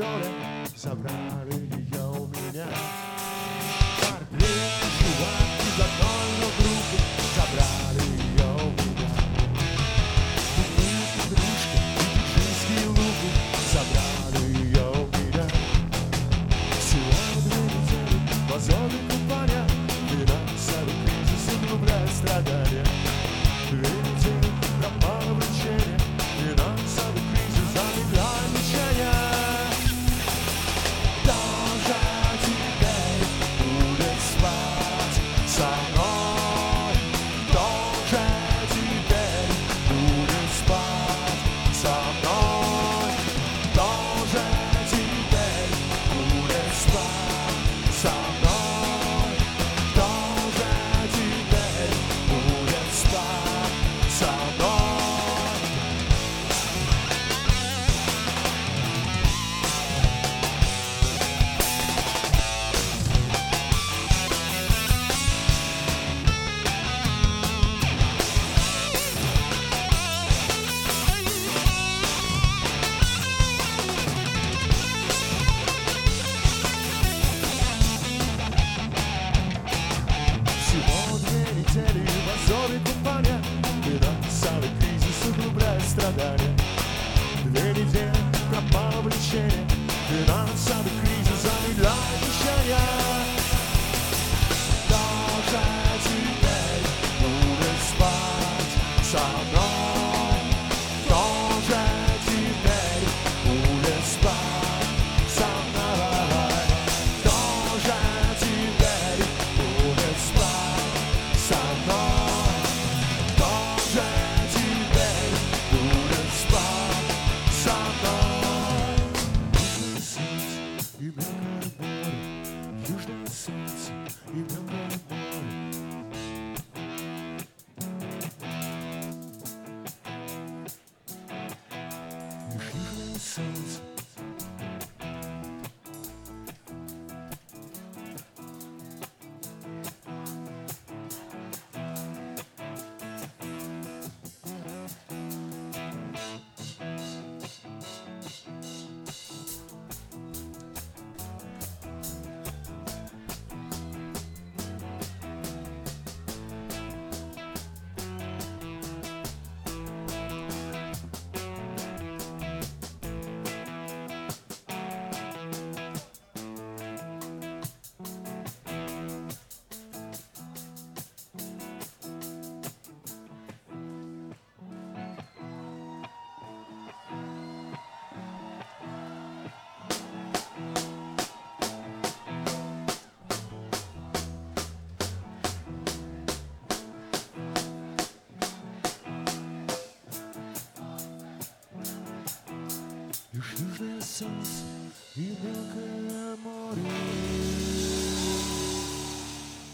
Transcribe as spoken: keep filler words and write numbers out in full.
доля, забрали ее у меня. Портрет, чувак из одной, но группы забрали ее у меня. Дневник, игрушки, диджейские лупы забрали ее у меня. Всего две недели в азоне купания, финансовый кризис углубляет страдания. Две недели пропало влечение, финансовый кризис замедляет лечение. Тоже теперь будет спать со мной. Тоже теперь будет спать со мной. Тоже теперь будет спать со мной. Тоже теперь будет спать со мной. Всего две недели в азоре купания, финансовый кризис углубляет страдания. Две недели пропало влечение, финансовый кризис замедляет лечение. Тоже теперь будет спать со мной. Тоже теперь будет спать со мной. Тоже теперь будет спать со мной. Тоже теперь будет спать со мной. Южное солнце и мелкое море. Южное солнце. Лишь южное солнце и мелкое